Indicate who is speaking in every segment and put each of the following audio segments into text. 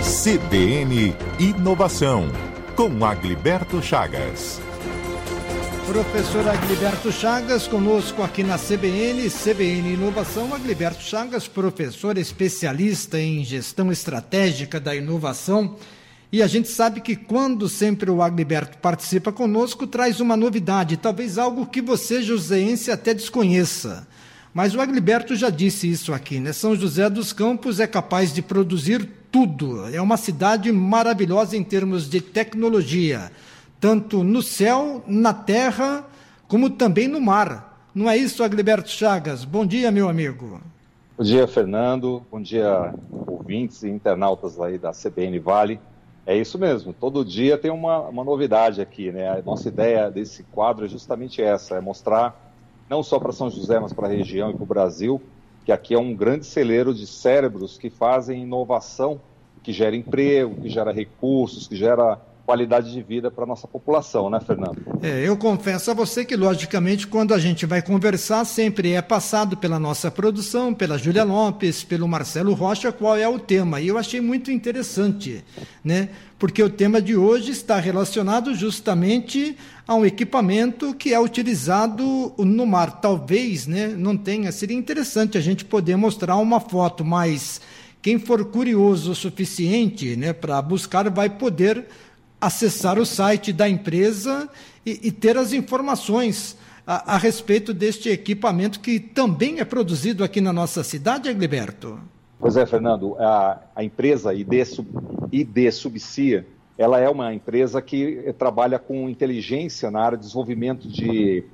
Speaker 1: CBN Inovação, com Agliberto Chagas.
Speaker 2: Professor Agliberto Chagas, conosco aqui na CBN Inovação. Agliberto Chagas, professor especialista em gestão estratégica da inovação. E a gente sabe que quando sempre o Agliberto participa conosco, traz uma novidade, talvez algo que você, joseense, até desconheça. Mas o Agliberto já disse isso aqui, né? São José dos Campos é capaz de produzir tudo. É uma cidade maravilhosa em termos de tecnologia, tanto no céu, na terra, como também no mar. Não é isso, Agliberto Chagas? Bom dia, meu amigo.
Speaker 3: Bom dia, Fernando. Bom dia, ouvintes e internautas aí da CBN Vale. É isso mesmo, todo dia tem uma novidade aqui, né? A nossa ideia desse quadro é justamente essa, é mostrar não só para São José, mas para a região e para o Brasil, que aqui é um grande celeiro de cérebros que fazem inovação, que gera emprego, que gera recursos, que gera qualidade de vida para a nossa população, né, Fernando?
Speaker 2: Eu confesso a você que, logicamente, quando a gente vai conversar, sempre é passado pela nossa produção, pela Júlia Lopes, pelo Marcelo Rocha, qual é o tema. E eu achei muito interessante, né? Porque o tema de hoje está relacionado justamente a um equipamento que é utilizado no mar. Talvez, né, não tenha, seria interessante a gente poder mostrar uma foto, mas quem for curioso o suficiente, né, para buscar vai poder acessar o site da empresa e ter as informações a respeito deste equipamento que também é produzido aqui na nossa cidade, Agliberto.
Speaker 3: Pois é, Fernando, a empresa ID Subcia, ela é uma empresa que trabalha com inteligência na área de desenvolvimento de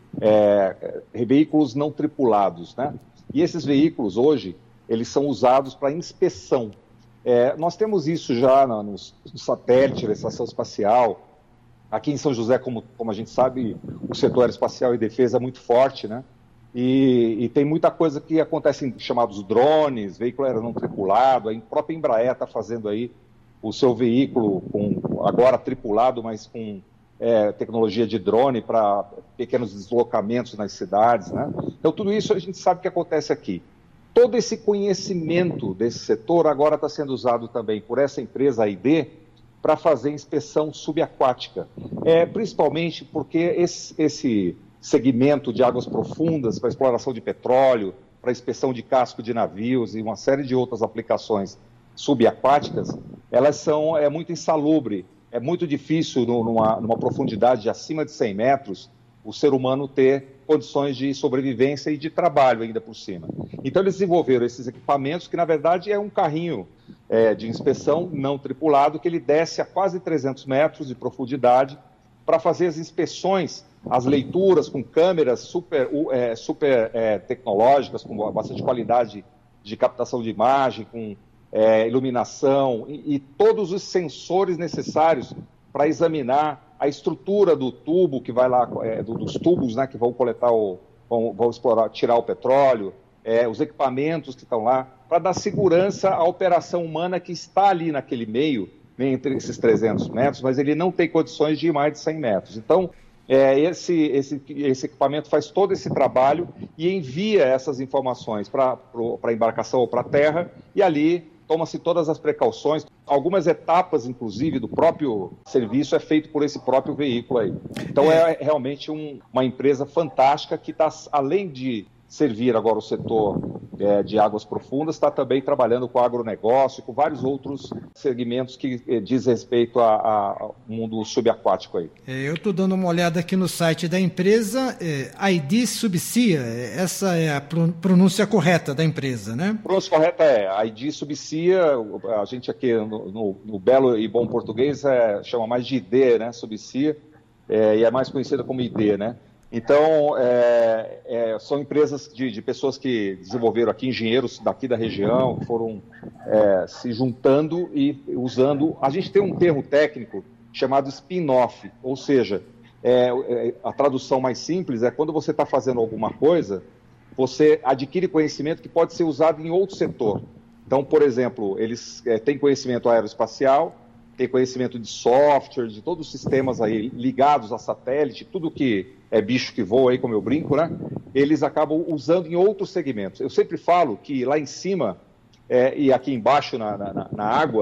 Speaker 3: veículos não tripulados, né? E esses veículos hoje, eles são usados para inspeção. Nós temos isso já no satélite, na estação espacial. Aqui em São José, como a gente sabe, o setor aeroespacial e defesa é muito forte, né? E tem muita coisa que acontece em chamados drones, veículo aéreo não tripulado. A própria Embraer está fazendo aí o seu veículo agora tripulado, mas com tecnologia de drone para pequenos deslocamentos nas cidades, né? Então tudo isso a gente sabe que acontece aqui. Todo esse conhecimento desse setor agora está sendo usado também por essa empresa, a ID, para fazer inspeção subaquática. Principalmente porque esse segmento de águas profundas, para exploração de petróleo, para inspeção de casco de navios e uma série de outras aplicações subaquáticas, elas é muito insalubre. É muito difícil, numa profundidade acima de 100 metros, o ser humano ter condições de sobrevivência e de trabalho ainda por cima. Então eles desenvolveram esses equipamentos que na verdade é um carrinho de inspeção não tripulado que ele desce a quase 300 metros de profundidade para fazer as inspeções, as leituras com câmeras super tecnológicas, com bastante qualidade de captação de imagem, com iluminação e todos os sensores necessários para examinar a estrutura do tubo que vai lá, dos tubos, né, que vão coletar vão explorar, tirar o petróleo, os equipamentos que estão lá, para dar segurança à operação humana que está ali naquele meio, entre esses 300 metros, mas ele não tem condições de ir mais de 100 metros. Então, esse equipamento faz todo esse trabalho e envia essas informações para a embarcação ou para a terra, e ali toma-se todas as precauções. Algumas etapas, inclusive, do próprio serviço é feito por esse próprio veículo aí. Então é realmente uma empresa fantástica que está, além de servir agora o setor de águas profundas, está também trabalhando com agronegócio, com vários outros segmentos que diz respeito ao mundo subaquático aí.
Speaker 2: Eu estou dando uma olhada aqui no site da empresa, ID Subcia, essa é a pronúncia correta da empresa, né?
Speaker 3: A pronúncia correta é ID Subcia, a gente aqui no belo e bom português chama mais de ID, né, Subcia, e é mais conhecida como ID, né? Então, são empresas de pessoas que desenvolveram aqui, engenheiros daqui da região, que foram se juntando e usando. A gente tem um termo técnico chamado spin-off, ou seja, a tradução mais simples é quando você está fazendo alguma coisa, você adquire conhecimento que pode ser usado em outro setor. Então, por exemplo, eles têm conhecimento aeroespacial, têm conhecimento de software, de todos os sistemas aí ligados a satélite, tudo que é bicho que voa aí, como eu brinco, né? Eles acabam usando em outros segmentos. Eu sempre falo que lá em cima e aqui embaixo na água, né?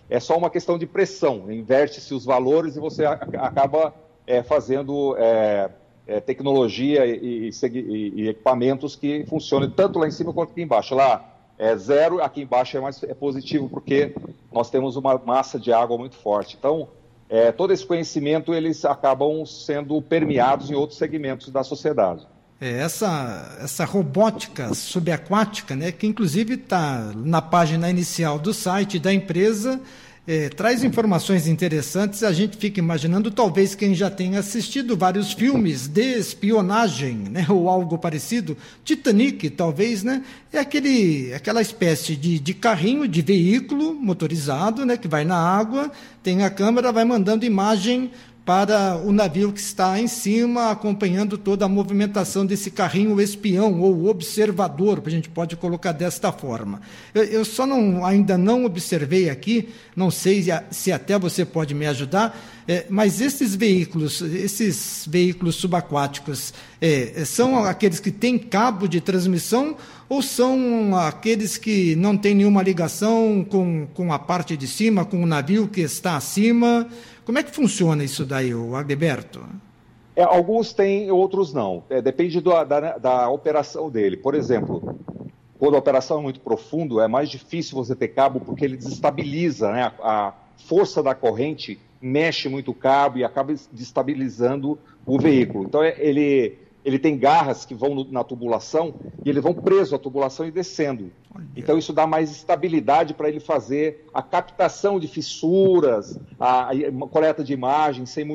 Speaker 3: é só uma questão de pressão, inverte-se os valores e você acaba fazendo tecnologia e equipamentos que funcionem tanto lá em cima quanto aqui embaixo. Lá é zero, aqui embaixo é positivo, porque nós temos uma massa de água muito forte. Então, todo esse conhecimento, eles acabam sendo permeados em outros segmentos da sociedade.
Speaker 2: Essa robótica subaquática, né, que inclusive está na página inicial do site da empresa, traz informações interessantes. A gente fica imaginando, talvez quem já tenha assistido vários filmes de espionagem, né, ou algo parecido, Titanic, talvez, né, é aquela espécie de carrinho, de veículo motorizado, né, que vai na água, tem a câmera, vai mandando imagem para o navio que está em cima, acompanhando toda a movimentação desse carrinho espião ou observador, a gente pode colocar desta forma. Eu só ainda não observei aqui, não sei se até você pode me ajudar, mas esses veículos subaquáticos, são aqueles que têm cabo de transmissão ou são aqueles que não têm nenhuma ligação com a parte de cima, com o navio que está acima? Como é que funciona isso daí, Agliberto?
Speaker 3: Alguns têm, outros não. Depende da operação dele. Por exemplo, quando a operação é muito profunda, é mais difícil você ter cabo porque ele desestabiliza, né? A força da corrente mexe muito o cabo e acaba desestabilizando o veículo. Então, ele tem garras que vão na tubulação e eles vão preso à tubulação e descendo. Então isso dá mais estabilidade para ele fazer a captação de fissuras, a coleta de imagens sem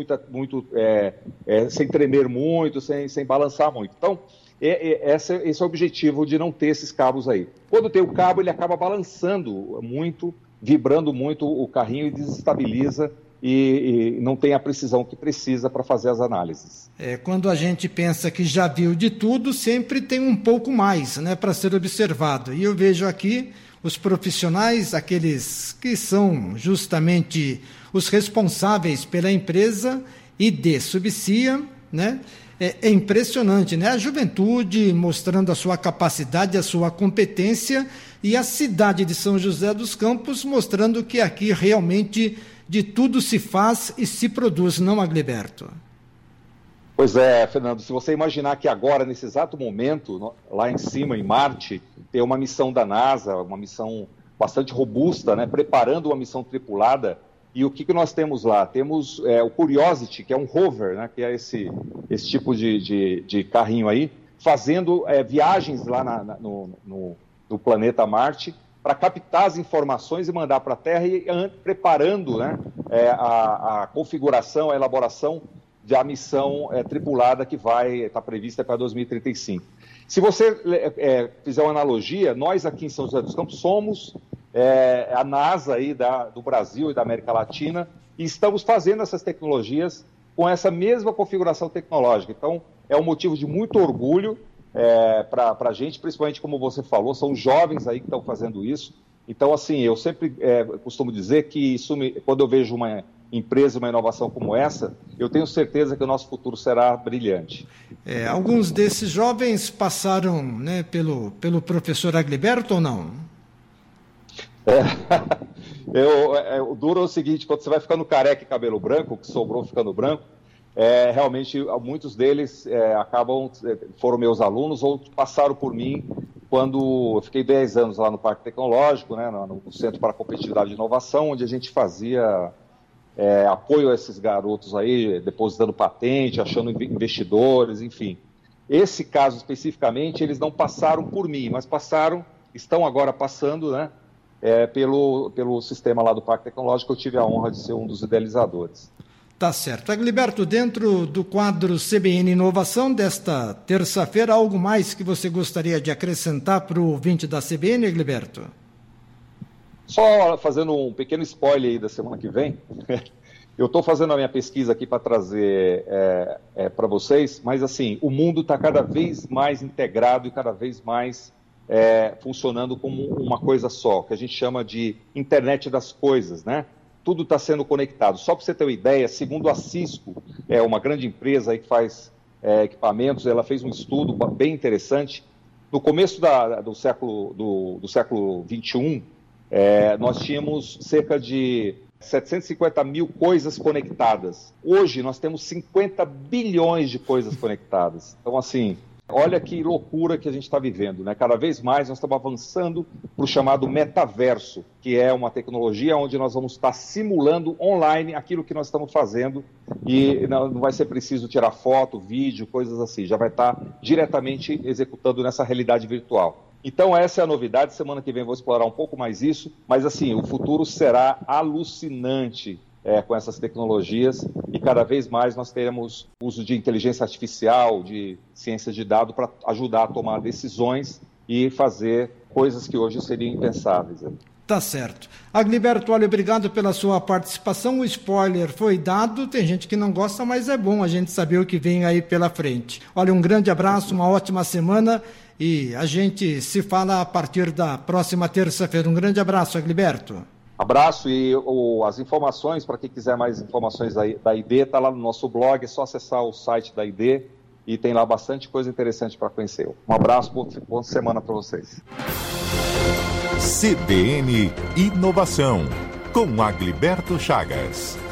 Speaker 3: sem tremer muito, sem balançar muito. Então esse é o objetivo de não ter esses cabos aí. Quando tem o cabo, ele acaba balançando muito, vibrando muito o carrinho e desestabiliza e não tem a precisão que precisa para fazer as análises.
Speaker 2: Quando a gente pensa que já viu de tudo, sempre tem um pouco mais, né, para ser observado. E eu vejo aqui os profissionais, aqueles que são justamente os responsáveis pela empresa ID Subcia, né? É impressionante, né? A juventude mostrando a sua capacidade, a sua competência, e a cidade de São José dos Campos mostrando que aqui realmente de tudo se faz e se produz, não, Agliberto?
Speaker 3: Pois é, Fernando, se você imaginar que agora, nesse exato momento, lá em cima, em Marte, tem uma missão da NASA, uma missão bastante robusta, né, preparando uma missão tripulada, e o que nós temos lá? Temos o Curiosity, que é um rover, né, que é esse tipo de carrinho aí, fazendo viagens lá no planeta Marte, para captar as informações e mandar para a Terra, e preparando, né, a configuração, a elaboração da missão tripulada que vai estar prevista para 2035. Se você fizer uma analogia, nós aqui em São José dos Campos somos a NASA aí do Brasil e da América Latina, e estamos fazendo essas tecnologias com essa mesma configuração tecnológica. Então, é um motivo de muito orgulho para a gente, principalmente como você falou, são jovens aí que estão fazendo isso. Então, assim, eu sempre costumo dizer que quando eu vejo uma empresa, uma inovação como essa, eu tenho certeza que o nosso futuro será brilhante.
Speaker 2: Alguns desses jovens passaram, né, pelo professor Agliberto ou não?
Speaker 3: O duro é o seguinte, quando você vai ficando careca e cabelo branco, o que sobrou ficando branco, realmente muitos deles foram meus alunos ou passaram por mim quando eu fiquei 10 anos lá no Parque Tecnológico, né, no Centro para a Competitividade e Inovação, onde a gente fazia apoio a esses garotos aí, depositando patente, achando investidores, enfim. Esse caso especificamente, eles não passaram por mim, mas estão agora passando, né, pelo sistema lá do Parque Tecnológico. Eu tive a honra de ser um dos idealizadores.
Speaker 2: Tá certo. Agliberto, dentro do quadro CBN Inovação desta terça-feira, algo mais que você gostaria de acrescentar para o ouvinte da CBN, Agliberto?
Speaker 3: Só fazendo um pequeno spoiler aí da semana que vem, eu estou fazendo a minha pesquisa aqui para trazer para vocês, mas assim, o mundo está cada vez mais integrado e cada vez mais funcionando como uma coisa só, que a gente chama de internet das coisas, né? Tudo está sendo conectado. Só para você ter uma ideia, segundo a Cisco, uma grande empresa aí que faz equipamentos, ela fez um estudo bem interessante. No começo do século XXI, nós tínhamos cerca de 750 mil coisas conectadas. Hoje nós temos 50 bilhões de coisas conectadas. Então, assim, olha que loucura que a gente está vivendo, né? Cada vez mais nós estamos avançando para o chamado metaverso, que é uma tecnologia onde nós vamos estar simulando online aquilo que nós estamos fazendo e não vai ser preciso tirar foto, vídeo, coisas assim. Já vai estar diretamente executando nessa realidade virtual. Então essa é a novidade, semana que vem eu vou explorar um pouco mais isso, mas assim, o futuro será alucinante com essas tecnologias e cada vez mais nós teremos uso de inteligência artificial, de ciência de dados para ajudar a tomar decisões e fazer coisas que hoje seriam impensáveis.
Speaker 2: Tá certo. Agliberto, olha, obrigado pela sua participação. O spoiler foi dado, tem gente que não gosta, mas é bom a gente saber o que vem aí pela frente. Olha, um grande abraço, uma ótima semana e a gente se fala a partir da próxima terça-feira. Um grande abraço, Agliberto.
Speaker 3: Abraço e as informações, para quem quiser mais informações da ID, está lá no nosso blog, é só acessar o site da ID e tem lá bastante coisa interessante para conhecer. Um abraço, boa semana para vocês.
Speaker 1: CBN Inovação, com Agliberto Chagas.